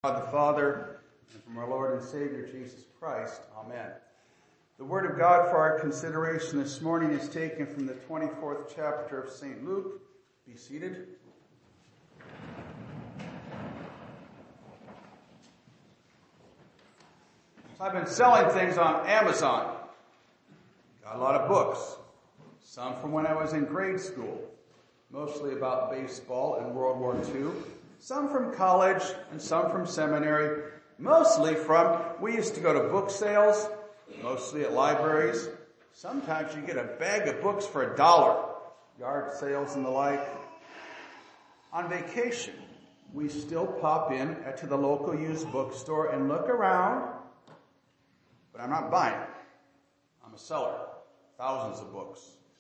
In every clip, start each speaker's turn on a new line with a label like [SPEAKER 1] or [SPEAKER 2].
[SPEAKER 1] God the Father, and from our Lord and Savior Jesus Christ. Amen. The Word of God for our consideration this morning is taken from the 24th chapter of St. Luke. Be seated. I've been selling things on Amazon. Got a lot of books. Some from when I was in grade school, mostly about baseball and World War II. Some from college and some from seminary, mostly from, we used to go to book sales, mostly at libraries. Sometimes you get a bag of books for $1, yard sales and the like. On vacation, we still pop in to the local used bookstore and look around, but I'm not buying. I'm a seller. Thousands of books.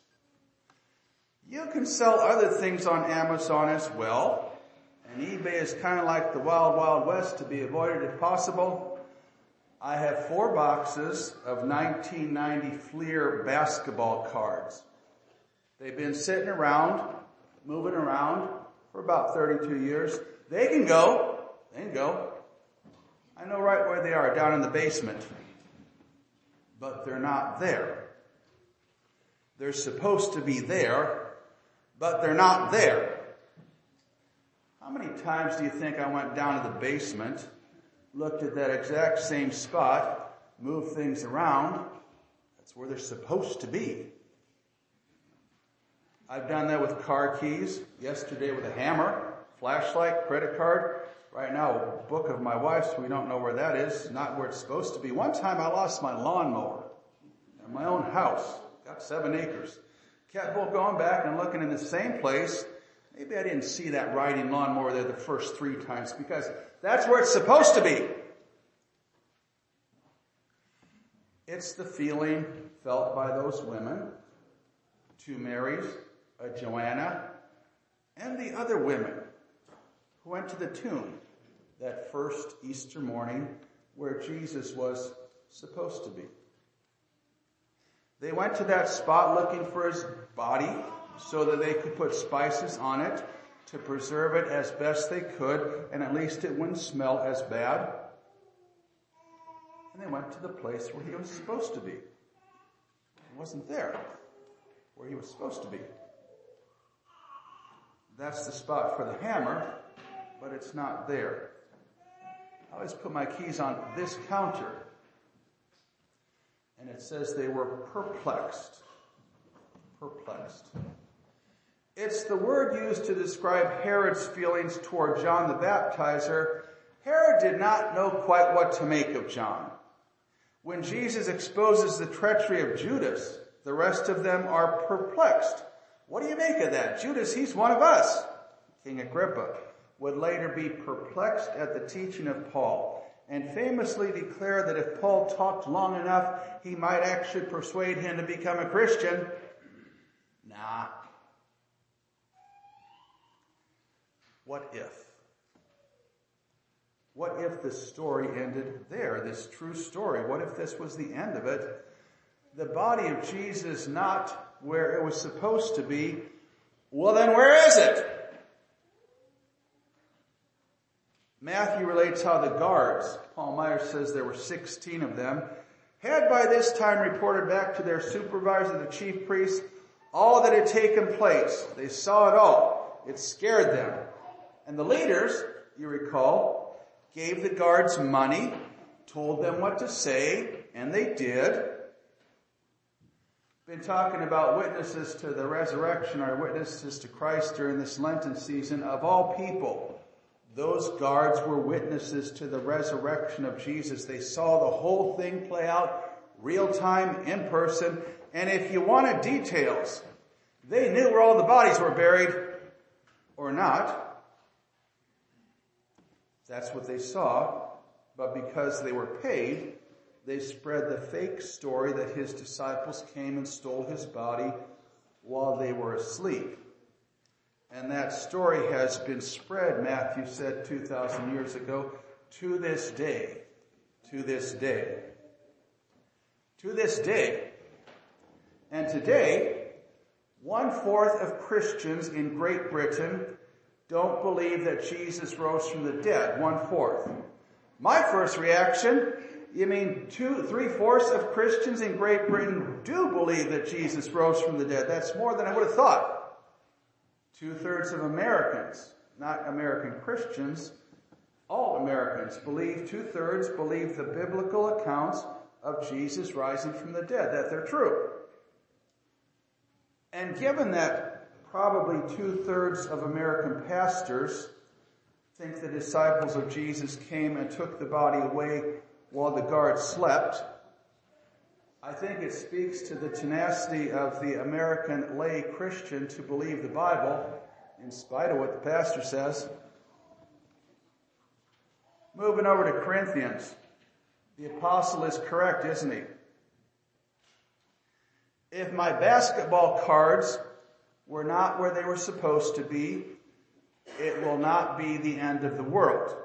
[SPEAKER 1] You can sell other things on Amazon as well. And eBay is kind of like the Wild Wild West, to be avoided if possible. I have 4 boxes of 1990 Fleer basketball cards. They've been sitting around, moving around for about 32 years. They can go. I know right where they are, down in the basement. But they're not there. They're supposed to be there, but they're not there. How many times do you think I went down to the basement, looked at that exact same spot, moved things around? That's where they're supposed to be. I've done that with car keys, yesterday with a hammer, flashlight, credit card. Right now, a book of my wife's, we don't know where that is, not where it's supposed to be. One time I lost my lawnmower at my own house, got 7 acres. Kept going back and looking in the same place. Maybe I didn't see that riding lawnmower there the first 3 times, because that's where it's supposed to be. It's the feeling felt by those women, 2 Marys, a Joanna, and the other women who went to the tomb that first Easter morning where Jesus was supposed to be. They went to that spot looking for his body so that they could put spices on it to preserve it as best they could, and at least it wouldn't smell as bad. And they went to the place where he was supposed to be. He wasn't there where he was supposed to be. That's the spot for the hammer, but it's not there. I always put my keys on this counter, and it says they were perplexed. Perplexed. It's the word used to describe Herod's feelings toward John the Baptizer. Herod did not know quite what to make of John. When Jesus exposes the treachery of Judas, the rest of them are perplexed. What do you make of that? Judas, he's one of us. King Agrippa would later be perplexed at the teaching of Paul and famously declare that if Paul talked long enough, he might actually persuade him to become a Christian. Nah. What if? What if the story ended there, this true story? What if this was the end of it? The body of Jesus not where it was supposed to be. Well, then where is it? Matthew relates how the guards, Paul Meyer says there were 16 of them, had by this time reported back to their supervisor, the chief priest, all that had taken place. They saw it all. It scared them. And the leaders, you recall, gave the guards money, told them what to say, and they did. Been talking about witnesses to the resurrection, or witnesses to Christ during this Lenten season. Of all people, those guards were witnesses to the resurrection of Jesus. They saw the whole thing play out, real time, in person. And if you wanted details, they knew where all the bodies were buried, or not. That's what they saw, but because they were paid, they spread the fake story that his disciples came and stole his body while they were asleep. And that story has been spread, Matthew said 2,000 years ago, to this day. To this day. To this day. And today, 1/4 of Christians in Great Britain don't believe that Jesus rose from the dead, 1/4. My first reaction, you mean 3/4 of Christians in Great Britain do believe that Jesus rose from the dead? That's more than I would have thought. 2/3 of Americans, not American Christians, all Americans believe, 2/3 believe the biblical accounts of Jesus rising from the dead, that they're true. And given that probably 2/3 of American pastors think the disciples of Jesus came and took the body away while the guards slept, I think it speaks to the tenacity of the American lay Christian to believe the Bible in spite of what the pastor says. Moving over to Corinthians. The apostle is correct, isn't he? If my basketball cards were not where they were supposed to be, it will not be the end of the world.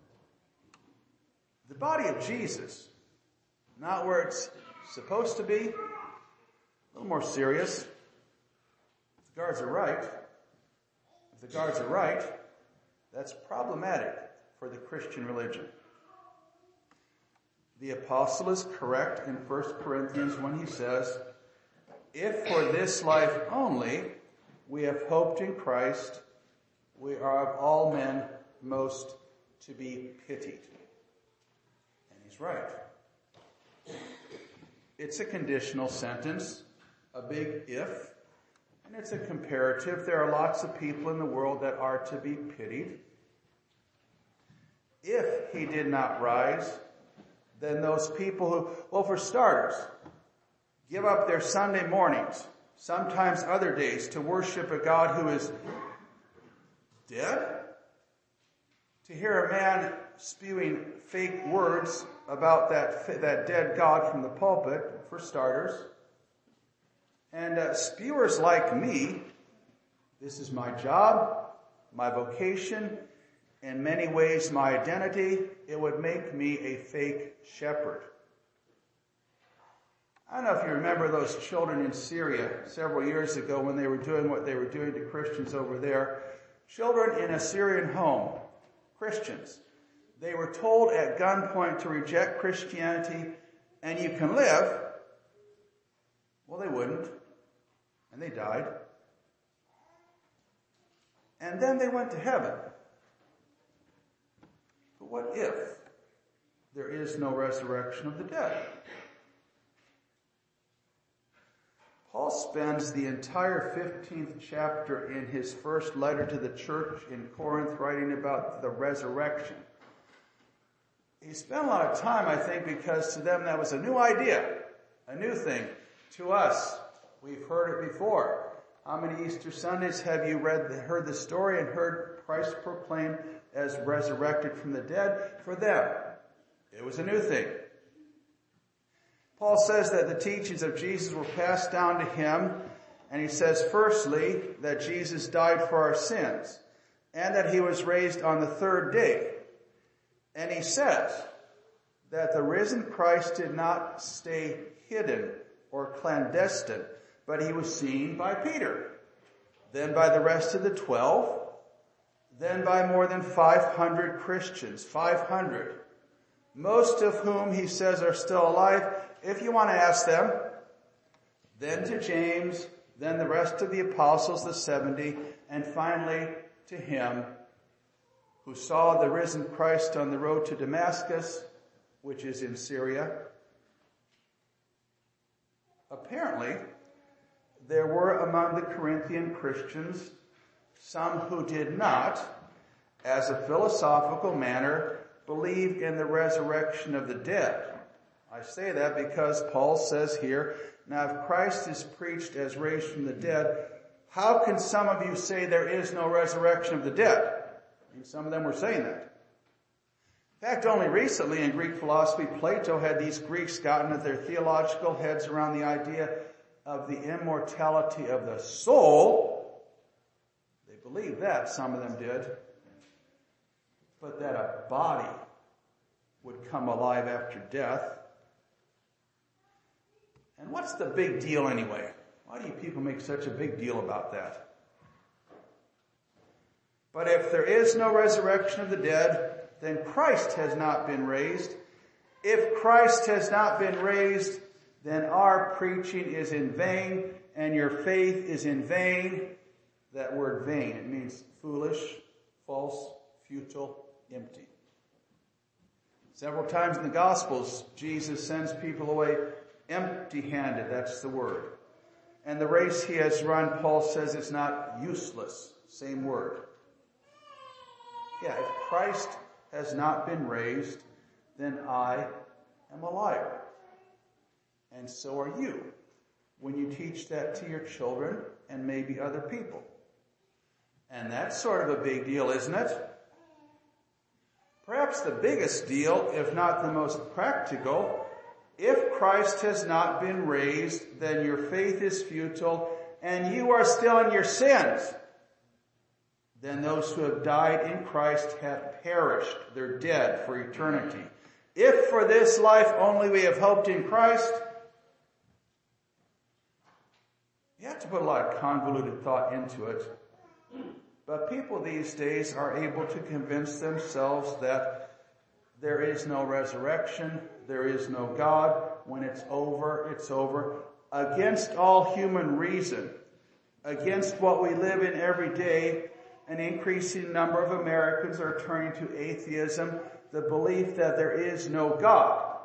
[SPEAKER 1] The body of Jesus, not where it's supposed to be, a little more serious. If the guards are right, that's problematic for the Christian religion. The apostle is correct in 1 Corinthians when he says, if for this life only we have hoped in Christ, we are of all men most to be pitied. And he's right. It's a conditional sentence, a big if, and it's a comparative. There are lots of people in the world that are to be pitied. If he did not rise, then those people who, well, for starters, give up their Sunday mornings, sometimes other days, to worship a God who is dead? To hear a man spewing fake words about that dead God from the pulpit, for starters. And spewers like me, this is my job, my vocation, in many ways my identity. It would make me a fake shepherd. I don't know if you remember those children in Syria several years ago when they were doing what they were doing to Christians over there. Children in a Syrian home, Christians. They were told at gunpoint to reject Christianity and you can live. Well, they wouldn't. And they died. And then they went to heaven. But what if there is no resurrection of the dead? Paul spends the entire 15th chapter in his first letter to the church in Corinth writing about the resurrection. He spent a lot of time, I think, because to them that was a new idea, a new thing. To us, we've heard it before. How many Easter Sundays have you heard the story and heard Christ proclaimed as resurrected from the dead? For them, it was a new thing. Paul says that the teachings of Jesus were passed down to him, and he says, firstly, that Jesus died for our sins, and that he was raised on the third day. And he says that the risen Christ did not stay hidden or clandestine, but he was seen by Peter, then by the rest of the 12, then by more than 500 Christians, 500, most of whom he says are still alive. If you want to ask them, then to James, then the rest of the apostles, the 70, and finally to him who saw the risen Christ on the road to Damascus, which is in Syria. Apparently, there were among the Corinthian Christians some who did not, as a philosophical manner, believe in the resurrection of the dead. I say that because Paul says here, now if Christ is preached as raised from the dead, how can some of you say there is no resurrection of the dead? And some of them were saying that. In fact, only recently in Greek philosophy, Plato had these Greeks gotten at their theological heads around the idea of the immortality of the soul. They believed that, some of them did. But that a body would come alive after death. And what's the big deal anyway? Why do you people make such a big deal about that? But if there is no resurrection of the dead, then Christ has not been raised. If Christ has not been raised, then our preaching is in vain, and your faith is in vain. That word vain, it means foolish, false, futile, empty. Several times in the Gospels, Jesus sends people away empty-handed. That's the word. And the race he has run, Paul says, is not useless. Same word. Yeah, if Christ has not been raised, then I am a liar. And so are you, when you teach that to your children and maybe other people. And that's sort of a big deal, isn't it? Perhaps the biggest deal, if not the most practical, if Christ has not been raised, then your faith is futile and you are still in your sins. Then those who have died in Christ have perished. They're dead for eternity. If for this life only we have hoped in Christ, you have to put a lot of convoluted thought into it. But people these days are able to convince themselves that there is no resurrection, there is no God. When it's over, it's over. Against all human reason, against what we live in every day, an increasing number of Americans are turning to atheism, the belief that there is no God.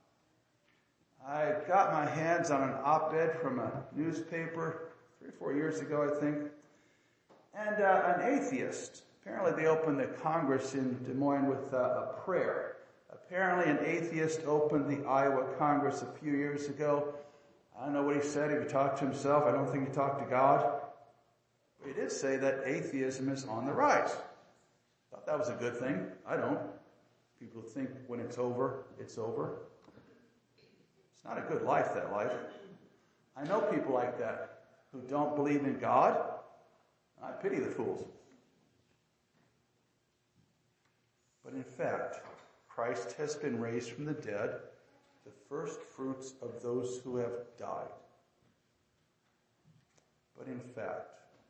[SPEAKER 1] I got my hands on an op-ed from a newspaper 3 or 4 years ago, I think. And an atheist, apparently they opened the Congress in Des Moines with a prayer. Apparently an atheist opened the Iowa Congress a few years ago. I don't know what he said. If he talked to himself, I don't think he talked to God. But he did say that atheism is on the rise. Thought that was a good thing. I don't. People think when it's over, it's over. It's not a good life, that life. I know people like that who don't believe in God. I pity the fools. But in fact, Christ has been raised from the dead, the first fruits of those who have died. But in fact,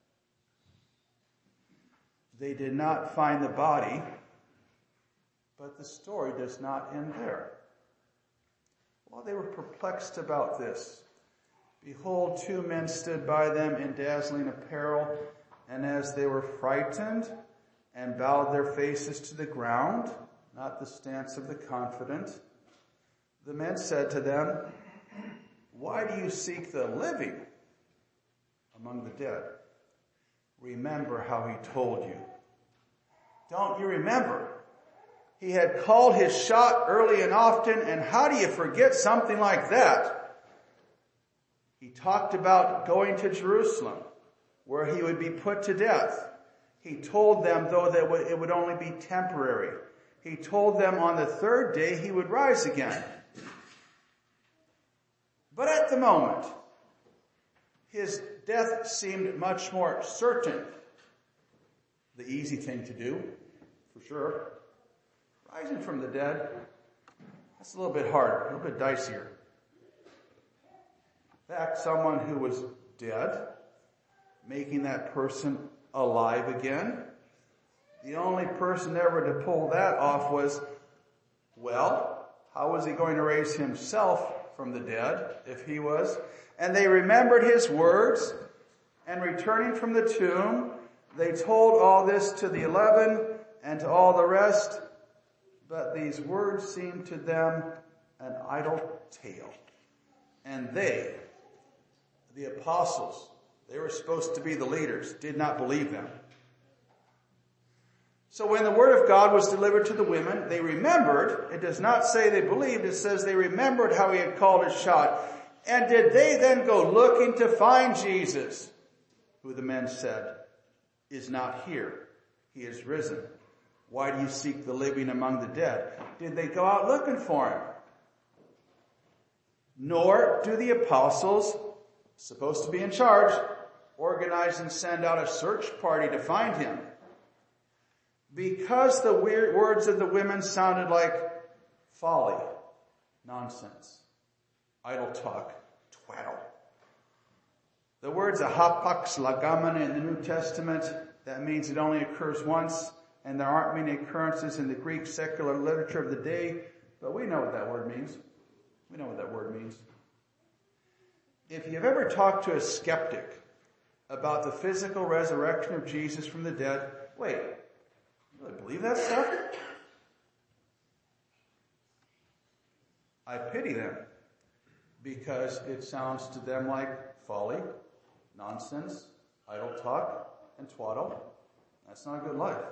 [SPEAKER 1] they did not find the body, but the story does not end there. While they were perplexed about this, behold, 2 men stood by them in dazzling apparel, and as they were frightened and bowed their faces to the ground, not the stance of the confident, the men said to them, "Why do you seek the living among the dead? Remember how he told you." Don't you remember? He had called his shot early and often, and how do you forget something like that? He talked about going to Jerusalem, where he would be put to death. He told them, though, that it would only be temporary. He told them on the 3rd day he would rise again. But at the moment, his death seemed much more certain. The easy thing to do, for sure. Rising from the dead, that's a little bit harder, a little bit dicier. In fact, someone who was dead, making that person alive again. The only person ever to pull that off was, well, how was he going to raise himself from the dead if he was? And they remembered his words, and returning from the tomb, they told all this to the 11 and to all the rest, but these words seemed to them an idle tale. And they, the apostles, they were supposed to be the leaders, did not believe them. So when the word of God was delivered to the women, they remembered. It does not say they believed. It says they remembered how he had called his shot. And did they then go looking to find Jesus, who the men said is not here? He is risen. Why do you seek the living among the dead? Did they go out looking for him? Nor do the apostles, supposed to be in charge, organize and send out a search party to find him. Because the weird words of the women sounded like folly, nonsense, idle talk, twaddle. The words ahapax lagamen in the New Testament That means it only occurs once, and there aren't many occurrences in the Greek secular literature of the day, but we know what that word means. We know what that word means. If you've ever talked to a skeptic about the physical resurrection of Jesus from the dead, wait, you really believe that stuff? I pity them, because it sounds to them like folly, nonsense, idle talk, and twaddle. That's not a good life.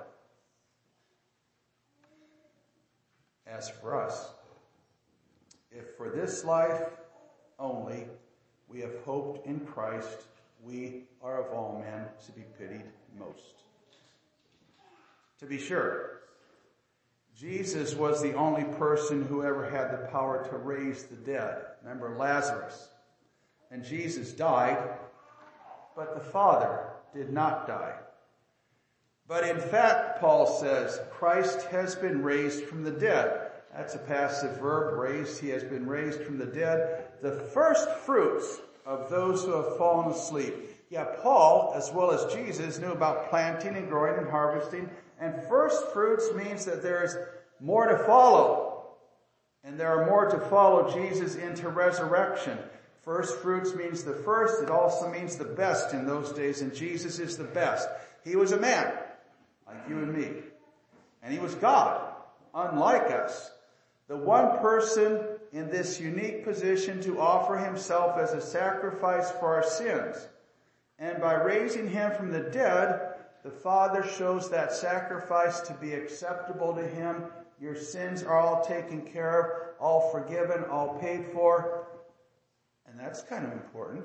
[SPEAKER 1] As for us, if for this life only we have hoped in Christ, we are of all men to be pitied most. To be sure, Jesus was the only person who ever had the power to raise the dead. Remember Lazarus. And Jesus died, but the Father did not die. But in fact, Paul says, Christ has been raised from the dead. That's a passive verb, raised. He has been raised from the dead. The first fruits of those who have fallen asleep. Yeah, Paul, as well as Jesus, knew about planting and growing and harvesting. And first fruits means that there is more to follow. And there are more to follow Jesus into resurrection. First fruits means the first. It also means the best in those days. And Jesus is the best. He was a man, like you and me. And he was God, unlike us. The one person in this unique position to offer himself as a sacrifice for our sins. And by raising him from the dead, the Father shows that sacrifice to be acceptable to him. Your sins are all taken care of, all forgiven, all paid for. And that's kind of important.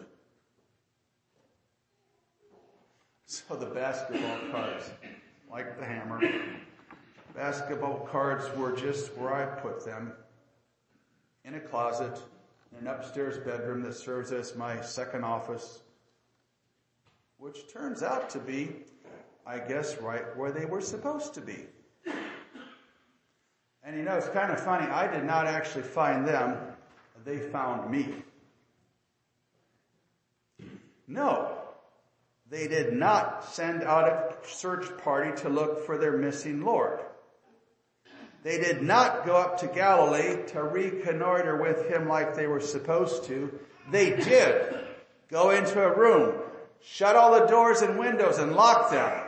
[SPEAKER 1] So the basketball cards, like the hammer, basketball cards were just where I put them, in a closet, in an upstairs bedroom that serves as my second office, which turns out to be, I guess, right where they were supposed to be. And you know, it's kind of funny, I did not actually find them, they found me. No, they did not send out a search party to look for their missing Lord. They did not go up to Galilee to reconnoiter with him like they were supposed to. They did go into a room, shut all the doors and windows and lock them.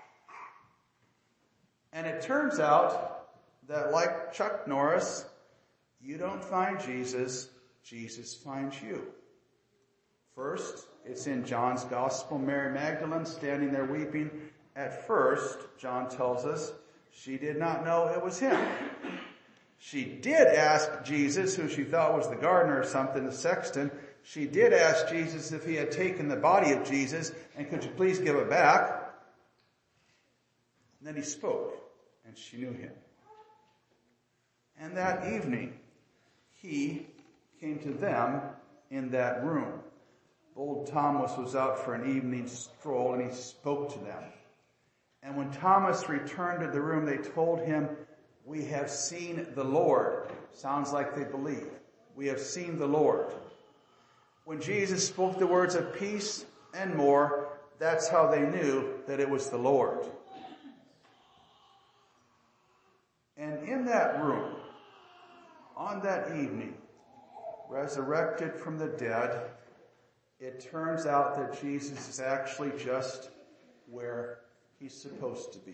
[SPEAKER 1] And it turns out that, like Chuck Norris, you don't find Jesus, Jesus finds you. First, it's in John's Gospel, Mary Magdalene standing there weeping. At first, John tells us, she did not know it was him. She did ask Jesus, who she thought was the gardener or something, the sexton. She did ask Jesus if he had taken the body of Jesus, and could you please give it back? And then he spoke, and she knew him. And that evening, he came to them in that room. Old Thomas was out for an evening stroll, and he spoke to them. And when Thomas returned to the room, they told him, we have seen the Lord. Sounds like they believe. We have seen the Lord. When Jesus spoke the words of peace and more, that's how they knew that it was the Lord. And in that room, on that evening, resurrected from the dead, it turns out that Jesus is actually just where he's supposed to be.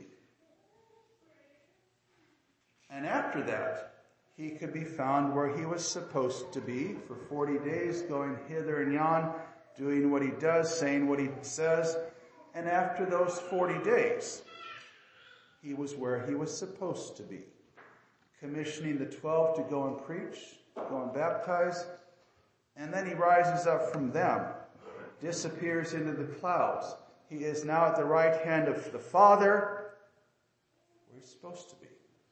[SPEAKER 1] And after that, he could be found where he was supposed to be for 40 days, going hither and yon, doing what he does, saying what he says. And after those 40 days, he was where he was supposed to be, commissioning the 12 to go and preach, go and baptize. And then he rises up from them, disappears into the clouds. He is now at the right hand of the Father, where he's supposed to be.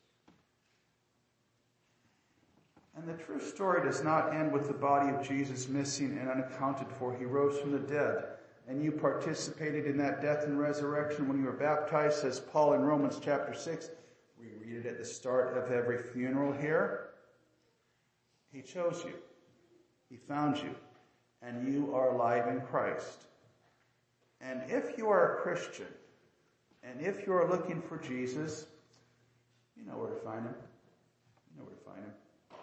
[SPEAKER 1] And the true story does not end with the body of Jesus missing and unaccounted for. He rose from the dead. And you participated in that death and resurrection when you were baptized, says Paul in Romans chapter 6. We read it at the start of every funeral here. He chose you. He found you. And you are alive in Christ. And if you are a Christian, And if you're looking for Jesus, you know where to find him. You know where to find him.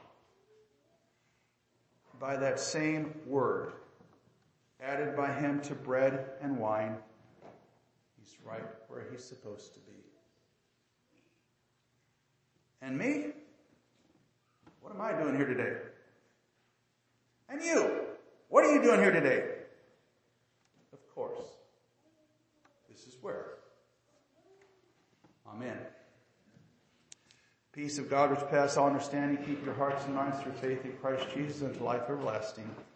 [SPEAKER 1] By that same word, added by him to bread and wine, he's right where he's supposed to be. And me? What am I doing here today? And you? What are you doing here today? Of course, this is where. Amen. Peace of God which passes all understanding, keep your hearts and minds through faith in Christ Jesus unto life everlasting.